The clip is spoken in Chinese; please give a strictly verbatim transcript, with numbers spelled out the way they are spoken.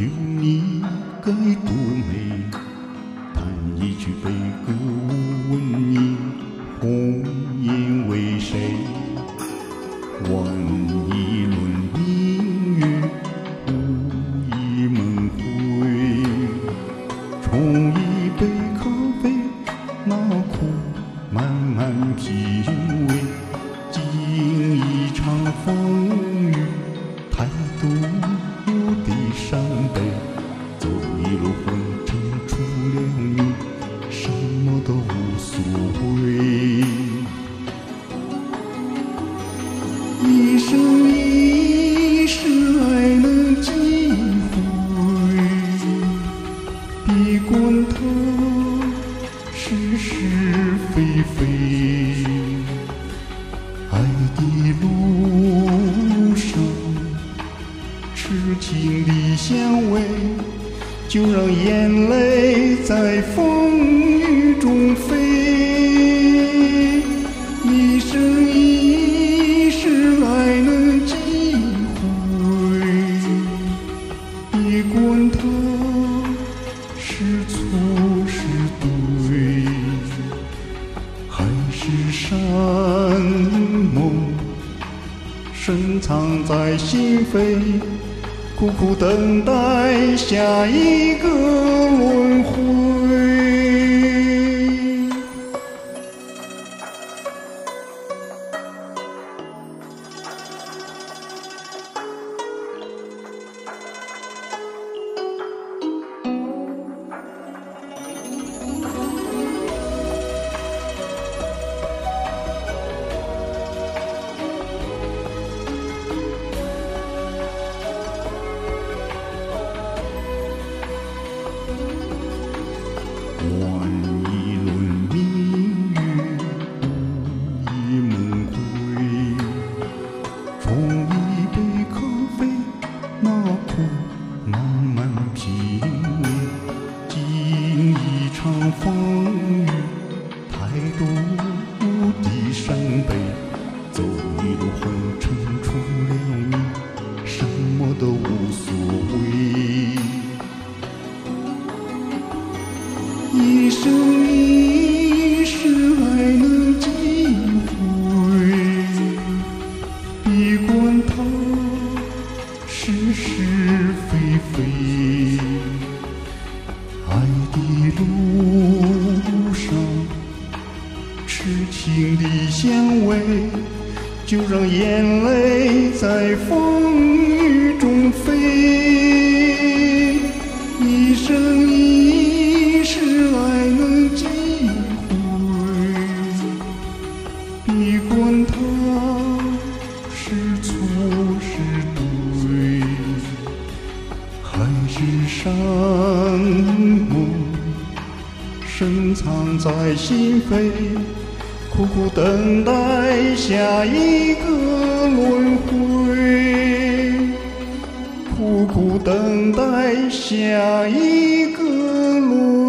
有你该多美，弹一曲悲歌我问你，红颜为谁？问一轮明月，无一梦回。冲一杯咖啡，那苦慢慢品味。经一场风雨，太多的伤悲。走一路红尘出了你，什么都无所谓。一生一世爱了几回，别管它是是非非。爱的路上，痴情的香味，就让眼泪在风雨中飞。一生一世爱了几回，别管它是错是对，海誓山盟深藏在心扉，苦苦等待下一个轮回。问一轮明月，无一梦回。冲一杯咖啡，那苦慢慢品味。经一场风雨，太多的伤悲。走一路红尘出了你，什么都无所谓。一生一世爱了几回，别管它是是非非。爱的路上，痴情的香味，就让眼泪在风雨中飞。一生一世爱了几回，别管它是错是对，海誓山盟深藏在心扉，苦苦等待下一个轮回，苦苦等待下一个轮回。